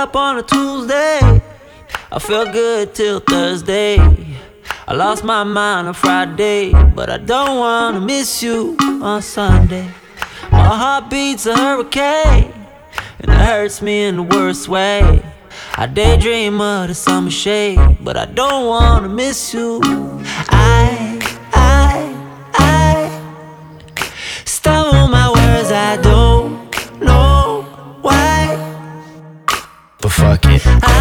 up on a Tuesday. I felt good till Thursday. I lost my mind on Friday, but I don't wanna miss you on Sunday. My heart beats a hurricane, and it hurts me in the worst way. I daydream of the summer shade, but I don't wanna miss you. I stumble my words, I don't know why, but fuck it.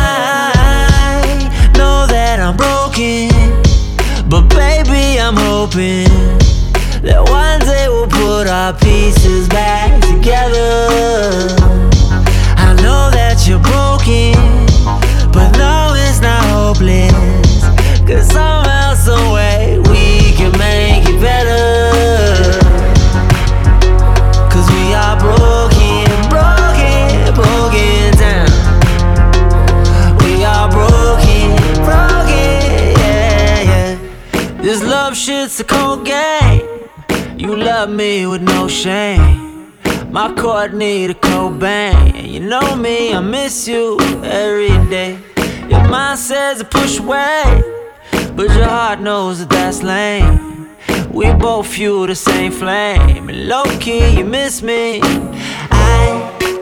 I know that I'm broken, but baby I'm hoping that one day we'll put our pieces back together. I know that you're broken, but no, it's not hopeless, 'cause somehow, some way we can make it better. 'Cause we are broken, broken, broken down. We are broken, broken, yeah, yeah. This love shit's a cold game. You love me with no shame. My Courtney to Cobain. And you know me, I miss you every day. Your mind says to push away, but your heart knows that that's lame. We both fuel the same flame, and low-key you miss me. I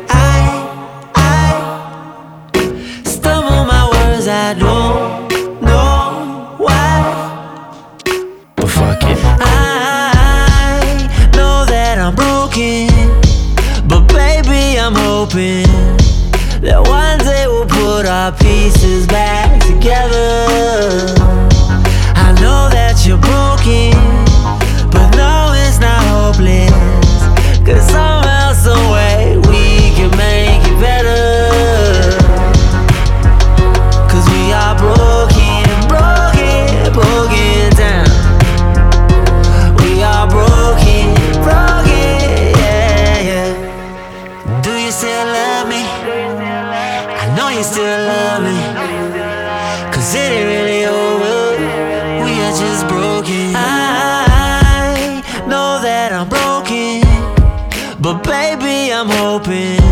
stumble my words, I don't know why, But fuck it. I know that I'm broken, but baby I'm hoping that one day we'll put our pieces back together. I know that you're broken, but no, it's not hopeless, 'cause somehow, some way we can make it better. 'Cause we are broken, broken, broken down. We are broken, broken, yeah, yeah. Do you still love me? I know you still love me, 'cause it ain't really over, we are just broken. I know that I'm broken, but baby I'm hoping